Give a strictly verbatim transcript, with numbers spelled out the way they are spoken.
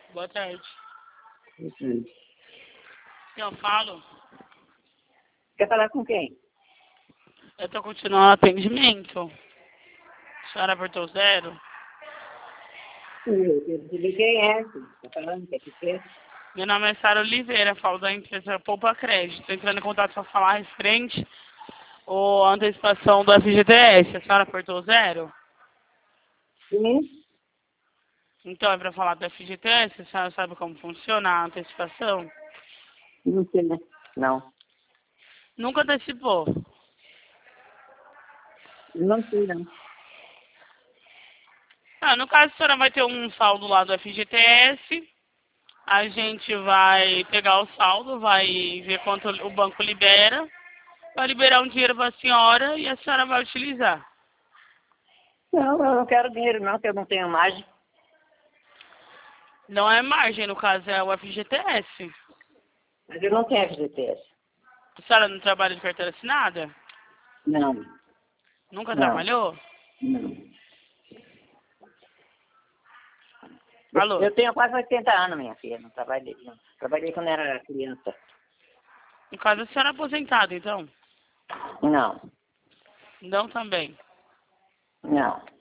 Boa tarde. Uhum. Eu falo, Quer falar com quem? eu tô continuando o atendimento. A senhora apertou zero? Eu desligue quem é. Tá falando que é que quer? Meu nome é Sara Oliveira, falo da empresa Poupa Crédito. Tô entrando em contato para falar referente ou a antecipação do F G T S. A senhora apertou zero? Sim. Então é para falar do F G T S, a senhora sabe como funciona a antecipação? Não sei, né? Não. Nunca antecipou. Não sei, não. Ah, no caso, a senhora vai ter um saldo lá do F G T S. A gente vai pegar o saldo, vai ver quanto o banco libera, vai liberar um dinheiro para a senhora e a senhora vai utilizar. Não, eu não quero dinheiro, não, que eu não tenho margem. Não é margem, no caso, é o F G T S. Mas eu não tenho F G T S. A senhora não trabalha de carteira assinada? Não. Nunca Não. trabalhou? Não. Eu, Alô? eu tenho quase oitenta anos, minha filha. Não trabalhei, não. Trabalhei quando era criança. No caso, a senhora é aposentada, então? Não. Não também. Não.